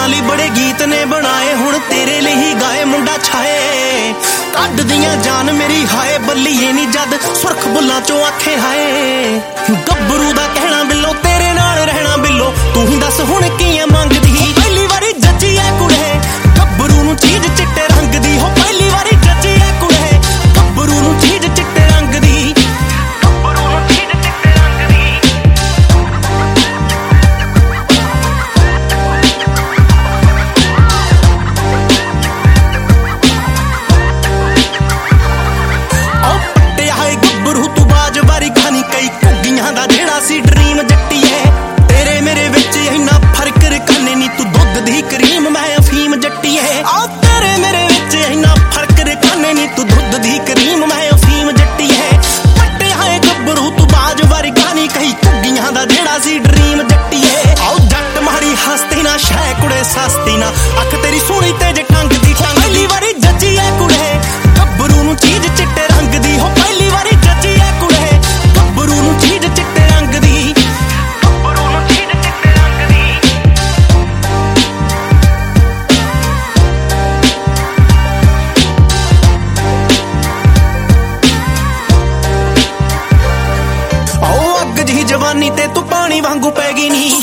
ਯਾਰਾਂ ਲਈ ਬੜੇ ਗੀਤ ਨੇ ਬਣਾਏ, ਹੁਣ ਤੇਰੇ ਲਈ ਹੀ ਗਾਏ ਮੁੰਡਾ ਛਾਏ। ਕੱਢਦੀਆਂ ਜਾਨ ਮੇਰੀ ਹਾਏ ਬੱਲੀਏ ਨੀ ਜਦ ਸੁਰਖ ਬੁੱਲਾਂ ਚੋਂ ਆਖੇ ਹਾਏ। ਗੱਭਰੂ ਦਾ ਕਹਿਣਾ ਬਿੱਲੋ ਤੇਰੇ ਨਾਲ ਰਹਿਣਾ ਬਿੱਲੋ, ਤੂੰ ਹੀ ਦੱਸ ਹੁਣ ਕੀ ਐ ਮੰਗਦੀ। ਪਹਿਲੀ ਵਾਰੀ ਜੱਜੀ ਐ ਕੁੜੇ ਗੱਭਰੂ ਨੂੰ ਚੀਜ਼ ਚਿੱਟੇ ਰੰਗ ਦੀ, ਹੋ ਪਹਿਲੀ ਵਾਰੀ ਜੱਜੀ ਐ ਕੁੜੇ ਗੱਭਰੂ ਨੂੰ ਚੀਜ਼ ਚਿੱਟੇ ਰੰਗ ਦੀ। ਕਈ ਘੁੱਗੀਆਂ ਦਾ ਜਿਹੜਾ ਸੀ ਡਰੀਮ ਜੱਟੀਏ, ਤੇਰੇ ਮੇਰੇ ਵਿੱਚ ਇੰਨਾ ਫਰਕ ਰਕਾਨੇ ਨੀ, ਤੂੰ ਦੁੱਧ ਦੀ ਕਰੀਮ ਮੈਂ ਅਫੀਮ ਜੱਟੀਏ। ਆ ਤੇਰੇ ਮੇਰੇ ਵਿੱਚ ਇੰਨਾ ਫਰਕ ਰਕਾਨੇ ਨੀ, ਤੂੰ ਦੁੱਧ ਦੀ ਕਰੀਮ ਮੈਂ ਅਫੀਮ ਜੱਟੀਏ। ਪੱਟਿਆ ਹੈ ਗੱਭਰੂ ਤੂੰ ਬਾਜ ਵਰਗਾ ਨੀ, ਕਈ ਘੁੱਗੀਆਂ ਦਾ ਜਿਹੜਾ ਸੀ ਡਰੀਮ ਜੱਟੀਏ। ਆਓ ਜੱਟ ਮਾੜੀ ਹਸਤੀ ਨਾ ਸ਼ੈ ਕੁੜੇ ਸਸਤੀ ਨਾ, ਅੱਖ ਤੇਰੀ ਸੋਹਣੀ ਤੇ ਜੇ ਟੰਗ ਦੀ ਪਹਿਲੀ ਵਾਰੀ ਜੱਜੀ ਐ ਕੁੜੇ ਗੱਭਰੂ ਨੂੰ ਚੀਜ਼ ਚਿੱਟੇ ਰੰਗ ਦੀ, ਹੋ ਪਹਿਲੀ ਵਾਰੀ ਜੱਜੀ ਐ ਕੁੜੇ ਗੱਭਰੂ ਨੂੰ ਚੀਜ਼ ਚਿੱਟੇ ਰੰਗ ਦੀ। ਗੱਭਰੂ ਨੂੰ ਚੀਜ਼ ਚਿੱਟੇ ਰੰਗ ਦੀ। ਆਓ ਅੱਗ ਜਿਹੀ ਜਵਾਨੀ ਤੇ ਤੂੰ ਪਾਣੀ ਵਾਂਗੂ ਪੈ ਗਈ ਨੀ,